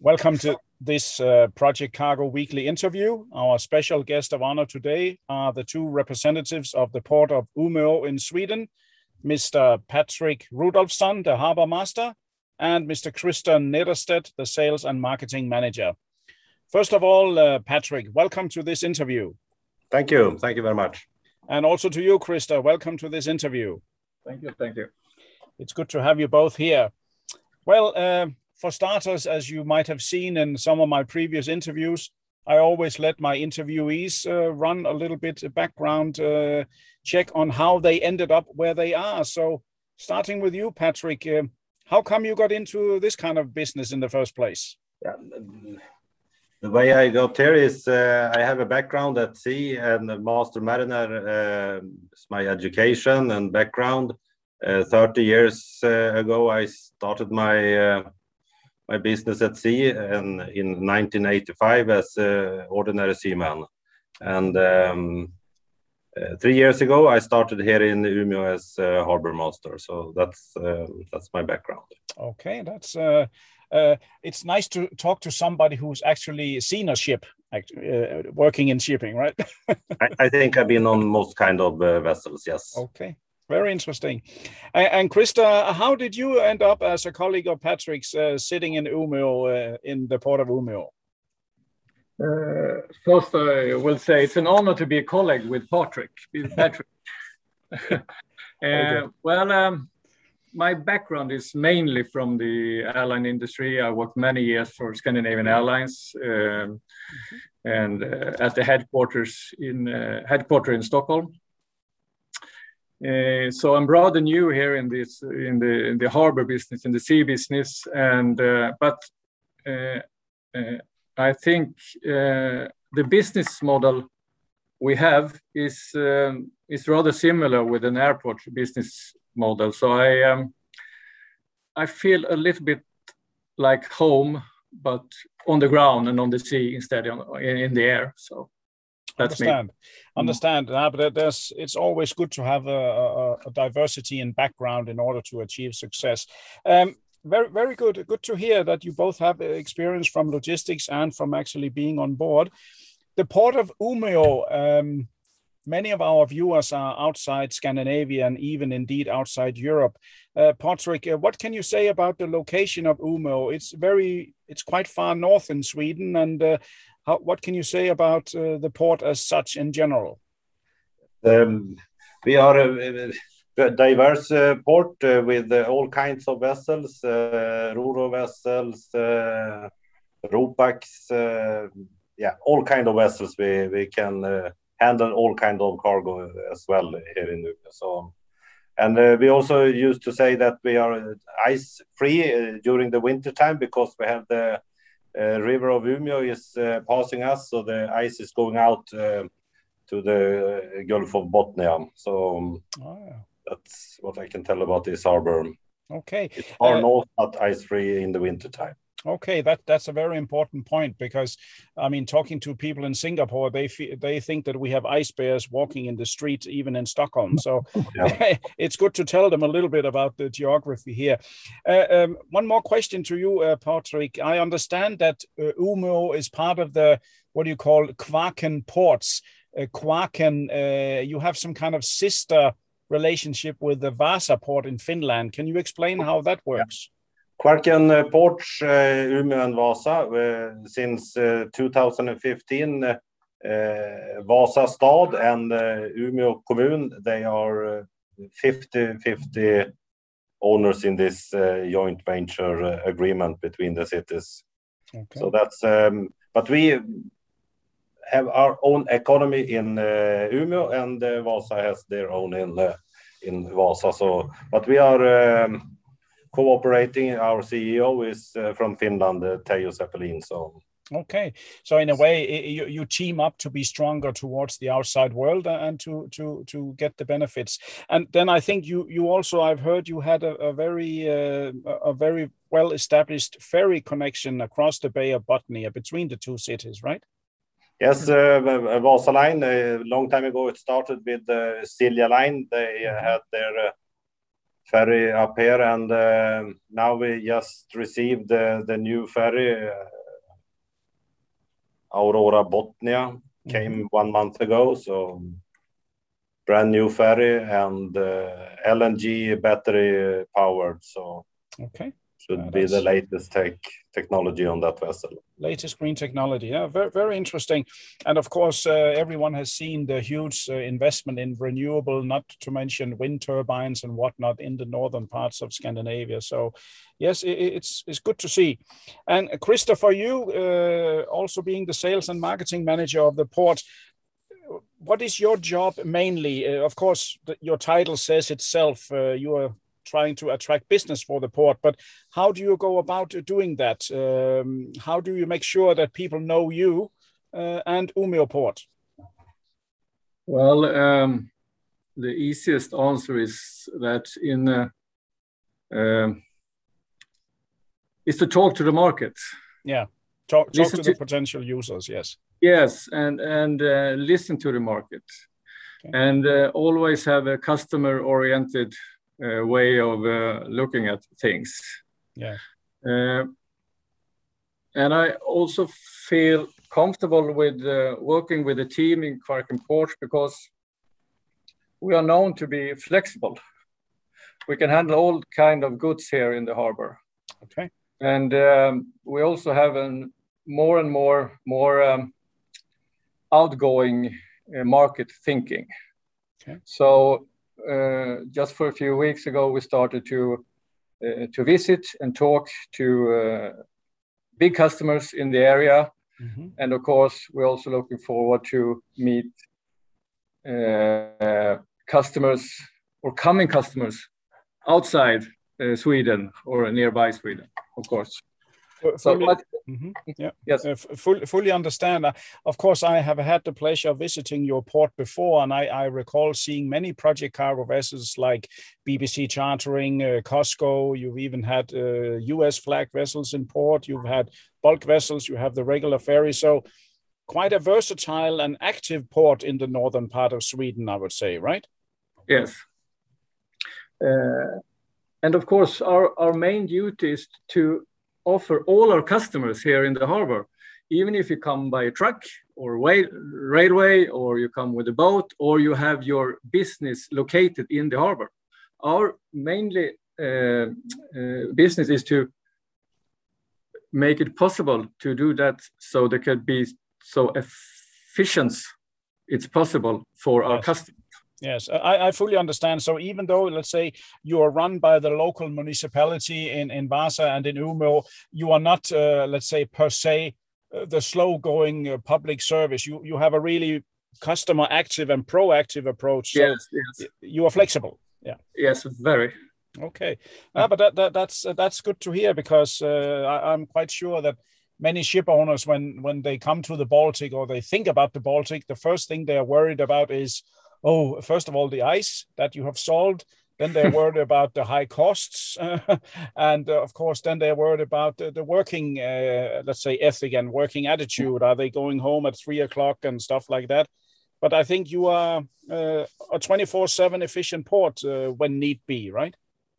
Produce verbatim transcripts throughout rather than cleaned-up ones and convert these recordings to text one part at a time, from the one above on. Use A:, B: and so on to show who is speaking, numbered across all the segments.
A: Welcome to this uh, Project Cargo weekly interview. Our special guest of honor today are the two representatives of the port of Umeå in Sweden, Mister Patrick Rudolfsson, the harbor master, and Mister Christian Nederstedt, the sales and marketing manager. First of all, uh, Patrick, welcome to this interview.
B: Thank you. Thank you very much.
A: And also to you, Krista, welcome to this interview.
C: Thank you. Thank you.
A: It's good to have you both here. Well, uh, for starters, as you might have seen in some of my previous interviews, I always let my interviewees uh, run a little bit of background uh, check on how they ended up where they are. So starting with you, Patrick, uh, how come you got into this kind of business in the first place?
B: Yeah, the way I got here is uh, I have a background at sea, and a master mariner uh, is my education and background. Uh, thirty years uh, ago, I started my uh, my business at sea, and in nineteen eighty-five as an ordinary seaman. And um, uh, three years ago, I started here in Umeå as a harbor master. So that's uh, that's my background.
A: Okay, that's uh, uh, it's nice to talk to somebody who's actually seen a ship, uh, working in shipping, right?
B: I, I think I've been on most kind of uh, vessels, yes.
A: Okay. Very interesting. And, and Krista, how did you end up as a colleague of Patrick's uh, sitting in Umeå, uh, in the port of Umeå?
C: Uh, first, I will say it's an honor to be a colleague with Patrick. With Patrick. uh, well, um, my background is mainly from the airline industry. I worked many years for Scandinavian Airlines um, mm-hmm. and uh, at the headquarters in uh, headquarters in Stockholm. Uh, so I'm rather new here in this in the in the harbor business, in the sea business, and uh, but uh, uh, I think uh, the business model we have is um, is rather similar with an airport business model. So I um, I feel a little bit like home, but on the ground and on the sea instead of in, in the air. So. That's
A: understand,
C: me.
A: understand. Mm. Uh, but there's, it's always good to have a, a, a diversity in background in order to achieve success. Um, very, very good. Good to hear that you both have experience from logistics and from actually being on board. The port of Umeå, um, many of our viewers are outside Scandinavia and even indeed outside Europe. Uh, Patrick, uh, what can you say about the location of Umeå? It's very, it's quite far north in Sweden, and uh, How, what can you say about uh, the port as such in general?
B: Um, we are a, a diverse uh, port uh, with uh, all kinds of vessels, uh, Ro-Ro vessels, uh, Ro-Pax, uh, yeah, all kind of vessels. We, we can uh, handle all kind of cargo as well here in Umeå. So, and uh, we also used to say that we are ice free uh, during the winter time because we have the Uh, river of Umeå is uh, passing us, so the ice is going out uh, to the Gulf of Bothnia. So um, oh, yeah. That's what I can tell about this harbor.
A: Okay,
B: it's far uh, north, but ice-free in the winter time.
A: Okay, that that's a very important point because, I mean, talking to people in Singapore, they fe- they think that we have ice bears walking in the street, even in Stockholm. So yeah. It's good to tell them a little bit about the geography here. Uh, um, one more question to you, uh, Patrick. I understand that uh, Umeå is part of the, what do you call, Kvarken ports. Uh, Kvarken, uh, you have some kind of sister relationship with the Vasa port in Finland. Can you explain how that works?
B: Yeah. Kvarken uh, ports, uh, Umeå and Vasa, uh, since uh, two thousand fifteen, uh, Vasa stad and uh, Umeå kommun, they are fifty fifty owners in this uh, joint venture uh, agreement between the cities. Okay. So that's, um, but we have our own economy in uh, Umeå, and uh, Vasa has their own in, uh, in Vasa. So, but we are um, cooperating. Our C E O is uh, from Finland, uh, Teijo Seppelin. So
A: okay, so in a way, you, you team up to be stronger towards the outside world and to to to get the benefits. And then I think you you also, I've heard you had a, a very uh, a very well established ferry connection across the Bay of Bothnia between the two cities, right?
B: Yes, uh, Vasa Line. A long time ago, it started with the Silja Line. They uh, had their uh, ferry up here, and uh, now we just received the, the new ferry, uh, Aurora Botnia, came mm-hmm. one month ago, so brand new ferry and uh, L N G battery powered, so
A: okay.
B: should
A: uh,
B: be the latest tech technology on that vessel.
A: Latest green technology, yeah, very, very interesting. And of course, uh, everyone has seen the huge uh, investment in renewable, not to mention wind turbines and whatnot in the northern parts of Scandinavia. So yes, it, it's, it's good to see. And uh, Christopher, you uh, also being the sales and marketing manager of the port, what is your job mainly? Uh, of course, the, your title says itself, uh, you are trying to attract business for the port, but how do you go about doing that? Um, how do you make sure that people know you uh, and Umeå Port?
C: Well, um, the easiest answer is that in uh, um, is to talk to the market.
A: Yeah, talk, talk to, to the potential users. Yes.
C: Yes, and and uh, listen to the market, okay. and uh, always have a customer-oriented Uh, way of uh, looking at things.
A: Yeah.
C: Uh, and I also feel comfortable with uh, working with a team in Kvarken Port because we are known to be flexible. We can handle all kind of goods here in the harbor.
A: Okay.
C: And um, we also have a more and more more um, outgoing uh, market thinking.
A: Okay.
C: So Uh, just for a few weeks ago, we started to uh, to visit and talk to uh, big customers in the area, mm-hmm. and of course, we're also looking forward to meet uh, customers or coming customers outside uh, Sweden or nearby Sweden, of course.
A: Fully, so, but, mm-hmm. yeah.
C: Yes.
A: Uh, fully, fully understand. Uh, of course, I have had the pleasure of visiting your port before, and I, I recall seeing many project cargo vessels like B B C Chartering, uh, Costco. You've even had uh, U S flag vessels in port. You've had bulk vessels. You have the regular ferry. So quite a versatile and active port in the northern part of Sweden, I would say, right?
C: Yes. Uh, and of course, our, our main duty is to offer all our customers here in the harbor, even if you come by a truck or way, railway, or you come with a boat, or you have your business located in the harbor. Our mainly uh, uh, business is to make it possible to do that so they can be so efficient it's possible for yes. our customers.
A: Yes, I, I fully understand. So even though, let's say, you are run by the local municipality in, in Vasa and in Umeå, you are not, uh, let's say, per se, uh, the slow-going uh, public service. You you have a really customer-active and proactive approach. So
C: yes, yes.
A: You are flexible. Yeah.
C: Yes, very.
A: Okay, uh, but that, that that's uh, that's good to hear, because uh, I, I'm quite sure that many ship owners, when when they come to the Baltic or they think about the Baltic, the first thing they are worried about is, oh, first of all, the ice that you have solved. Then they're worried about the high costs. Uh, and uh, of course, then they're worried about the, the working, uh, let's say, ethic and working attitude. Are they going home at three o'clock and stuff like that? But I think you are uh, a twenty-four seven efficient port uh, when need be, right?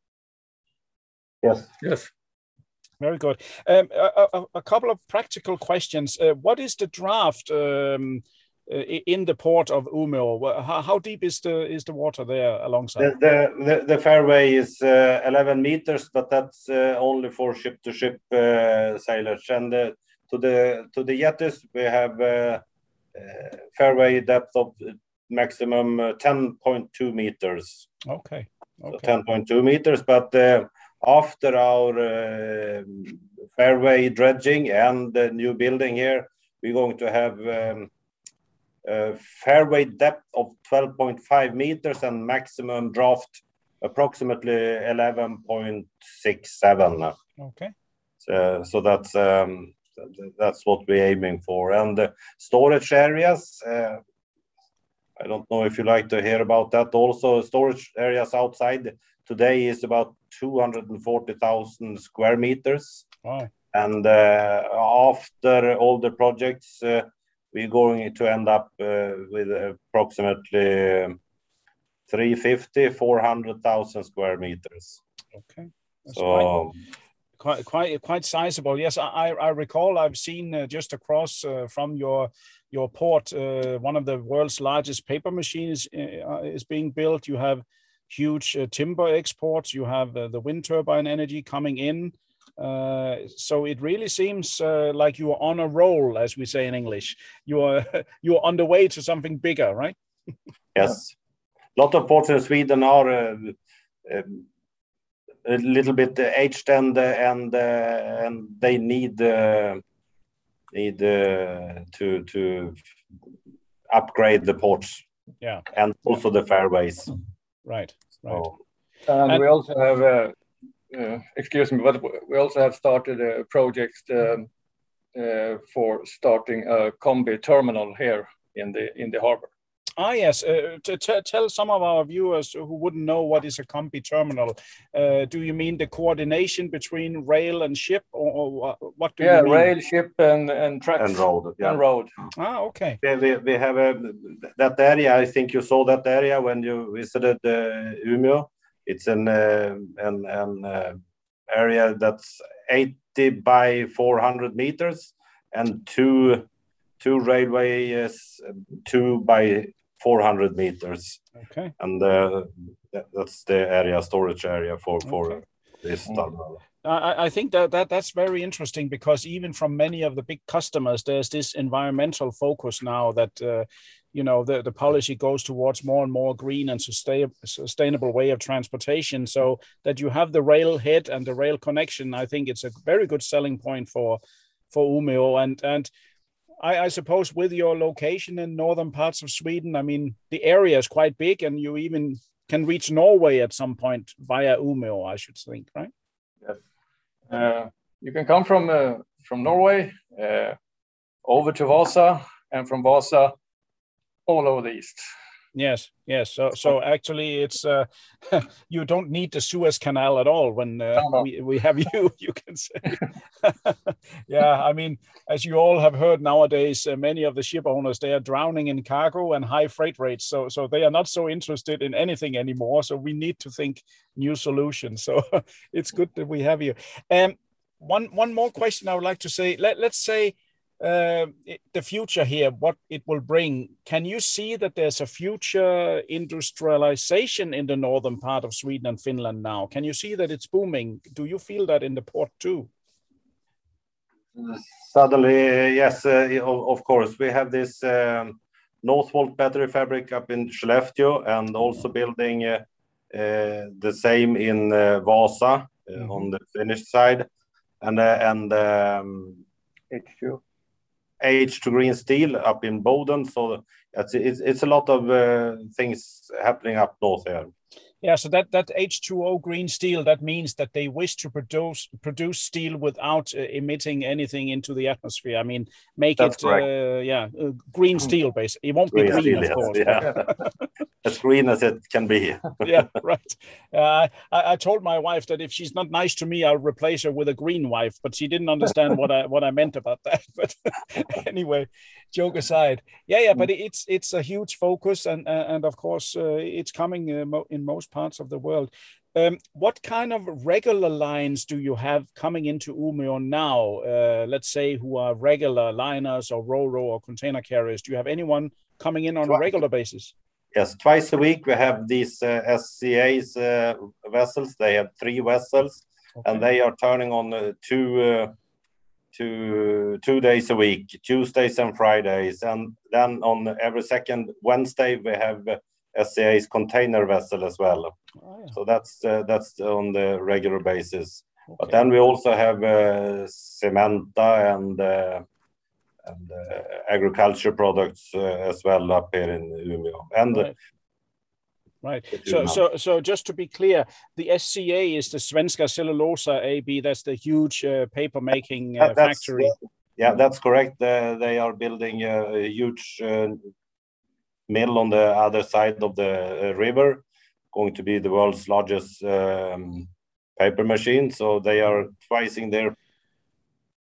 B: Yes.
C: Yes.
A: Very good. Um, a, a, a couple of practical questions. Uh, what is the draft um, in the port of Umeå? How, how deep is the is the water there alongside?
B: The the, the, the fairway is uh, eleven meters, but that's uh, only for ship to ship uh, sailors. And uh, to the to the jetties we have uh, uh, fairway depth of maximum uh, ten point two meters.
A: Okay. Okay.
B: So ten point two meters, but uh, after our uh, fairway dredging and the new building here, we're going to have um, a fairway depth of twelve point five meters and maximum draft approximately eleven point six seven.
A: Okay.
B: So, so that's um, that's what we're aiming for. And the storage areas, uh, I don't know if you like to hear about that. Also, storage areas outside today is about two hundred forty thousand square meters.
A: Wow.
B: And uh, after all the projects, uh, we're going to end up uh, with approximately three fifty, four hundred thousand square meters.
A: Okay. That's
B: so
A: quite, quite, quite, quite sizable. Yes, I, I recall I've seen uh, just across uh, from your your port, uh, one of the world's largest paper machines uh, is being built. You have huge uh, timber exports. You have uh, the wind turbine energy coming in. Uh, so it really seems uh, like you are on a roll, as we say in English. You are you are on the way to something bigger, right?
B: Yes, a lot of ports in Sweden are uh, uh, a little bit aged and uh, and uh, and they need uh, need uh, to to upgrade the ports.
A: Yeah,
B: and also the fairways.
A: Right, right.
B: So,
C: and, and we also have, uh, uh, excuse me, but we also have started a project um, uh, for starting a combi terminal here in the in the harbor.
A: Ah, yes. Uh, to, to tell some of our viewers who wouldn't know what is a combi terminal, uh, do you mean the coordination between rail and ship, or, or what do
C: yeah,
A: you mean?
C: rail, ship, and and trucks
B: and road. Yeah.
C: and road.
A: Ah, okay.
B: We, we, we have a, that area. I think you saw that area when you visited uh, Umeå. It's an uh, an, an uh, area that's eighty by four hundred meters and two two railways, two by four hundred meters.
A: Okay.
B: And uh, that, that's the area, storage area for, for
A: Okay.
B: this terminal.
A: I, I think that, that that's very interesting, because even from many of the big customers, there's this environmental focus now that, uh, you know, the, the policy goes towards more and more green and sustain, sustainable way of transportation. So that you have the rail head and the rail connection, I think it's a very good selling point for, for Umeå. And, and I, I suppose with your location in northern parts of Sweden, I mean, the area is quite big, and you even can reach Norway at some point via Umeå, I should think, right?
C: Yes. Uh, you can come from uh, from Norway uh, over to Vasa, and from Vasa all over the east.
A: Yes, yes. So, so actually, it's uh, you don't need the Suez Canal at all when uh,
C: no, no.
A: we we have you. You can say, yeah. I mean, as you all have heard nowadays, uh, many of the ship owners, they are drowning in cargo and high freight rates. So, so they are not so interested in anything anymore. So we need to think new solutions. So it's good that we have you. Um, one one more question I would like to say. Let let's say. Uh, the future here, what it will bring. Can you see that there's a future industrialization in the northern part of Sweden and Finland now? Can you see that it's booming? Do you feel that in the port too?
B: Suddenly, yes, uh, of, of course. We have this um, Northvolt battery fabric up in Skellefteå, and also building uh, uh, the same in uh, Vasa uh, mm-hmm. on the Finnish side, and uh, and um,
C: H two.
B: H two Green Steel up in Boden. So it's it's, it's a lot of uh, things happening up north here.
A: Yeah, so that, that H two O green steel, that means that they wish to produce produce steel without uh, emitting anything into the atmosphere. I mean, make
B: That's
A: it, uh, yeah, uh, green steel, basically. It won't green be green, steel, of yes, course.
B: Yeah. As green as it can be.
A: Yeah, right. Uh, I, I told my wife that if she's not nice to me, I'll replace her with a green wife, but she didn't understand what I what I meant about that. But anyway, joke aside. Yeah, yeah, but it's it's a huge focus, and and of course uh, it's coming uh, mo in most parts of the world. Um, what kind of regular lines do you have coming into Umeå now? Uh, let's say who are regular liners or ro-ro or container carriers. Do you have anyone coming in on a regular basis?
B: Yes, twice a week we have these uh, S C A's uh, vessels. They have three vessels, okay. and they are turning on uh, two, uh, two, two days a week, Tuesdays and Fridays. And then on every second Wednesday, we have uh, S C A's container vessel as well. Oh, yeah. So that's uh, that's on the regular basis. Okay. But then we also have uh, Cementa and uh, and uh, agriculture products uh, as well up here in Umeå. And
A: right. Right. So, so, so just to be clear, the S C A is the Svenska Cellulosa A B. That's the huge uh, paper making uh, factory.
B: Uh, yeah, that's correct. Uh, they are building a, a huge uh, mill on the other side of the uh, river, going to be the world's largest um, paper machine. So they are twising their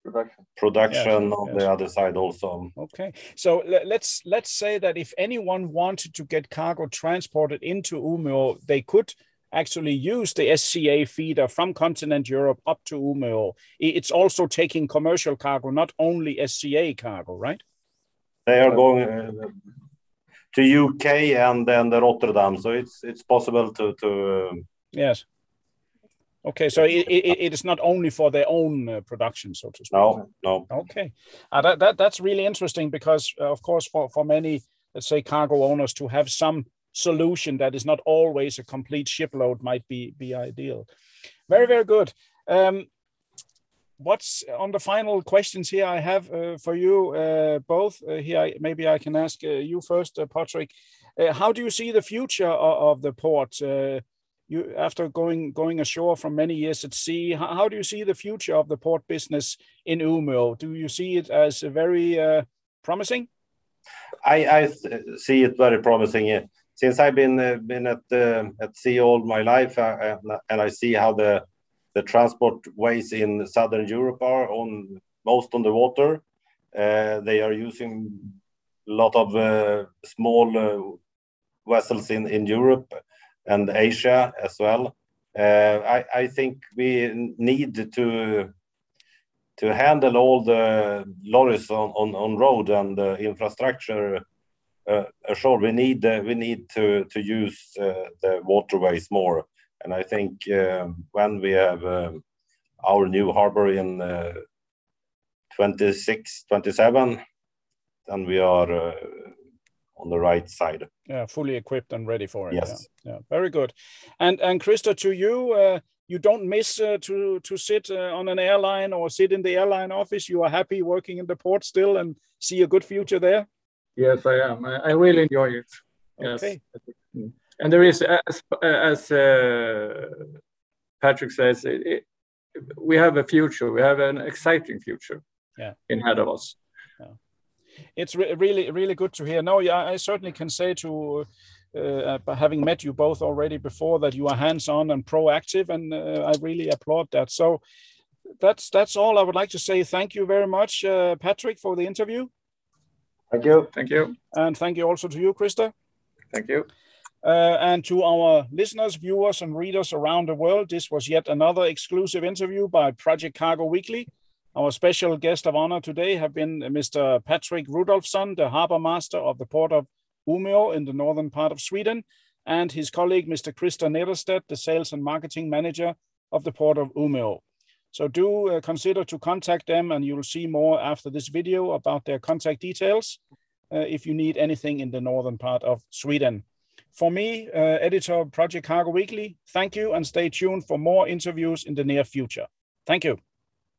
C: production,
B: production
A: yes,
B: on
A: yes.
B: the other side also.
A: Okay, so let's let's say that if anyone wanted to get cargo transported into Umeå, they could actually use the S C A feeder from continent Europe up to Umeå. It's also taking commercial cargo, not only S C A cargo, right?
B: They are going uh, to U K and then the Rotterdam, so it's it's possible to to. Uh,
A: yes. Okay, so it, it, it is not only for their own uh, production, so to speak.
B: No, no.
A: Okay, uh, that, that that's really interesting because, uh, of course, for for many, let's say, cargo owners to have some solution that is not always a complete shipload might be be ideal. Very, very good. Um, what's on the final questions here I have uh, for you uh, both uh, here? I, maybe I can ask uh, you first, uh, Patrick. Uh, how do you see the future of, of the port? Uh, you after going going ashore from many years at sea, how, how do you see the future of the port business in Umeå? Do you see it as a very uh, promising?
B: I, I see it very promising. Since I've been uh, been at uh, at sea all my life, uh, and I see how the the transport ways in Southern Europe are on most on the water. Uh, they are using a lot of uh, small uh, vessels in, in Europe and Asia as well. Uh, I, I think we need to to handle all the lorries on, on, on road and uh, infrastructure uh, ashore. We need uh, we need to to use uh, the waterways more. And I think uh, when we have uh, our new harbor in uh, twenty-six, twenty-seven, then we are uh, on the right side.
A: Yeah, fully equipped and ready for it.
B: Yes.
A: Yeah, yeah. Very good. And and Krista, to you, uh, you don't miss uh, to to sit uh, on an airline or sit in the airline office. You are happy working in the port still and see a good future there?
C: Yes, I am. I, I really enjoy it.
A: Okay.
C: Yes. And there is, as, as uh, Patrick says, it, it, we have a future. We have an exciting future
A: yeah.
C: in ahead of us.
A: Yeah. It's re really, really good to hear. No, yeah, I certainly can say to, uh, having met you both already before, that you are hands-on and proactive, and uh, I really applaud that. So that's that's all I would like to say. Thank you very much, uh, Patrick, for the interview.
B: Thank you.
C: Thank you.
A: And thank you also to you, Krista.
C: Thank you.
A: Uh, and to our listeners, viewers, and readers around the world, this was yet another exclusive interview by Project Cargo Weekly. Our special guest of honor today have been Mister Patrick Rudolfsson, the harbor master of the port of Umeå in the northern part of Sweden, and his colleague, Mister Christer Nederstedt, the sales and marketing manager of the port of Umeå. So do uh, consider to contact them, and you'll see more after this video about their contact details uh, if you need anything in the northern part of Sweden. For me, uh, editor of Project Cargo Weekly, thank you, and stay tuned for more interviews in the near future. Thank you.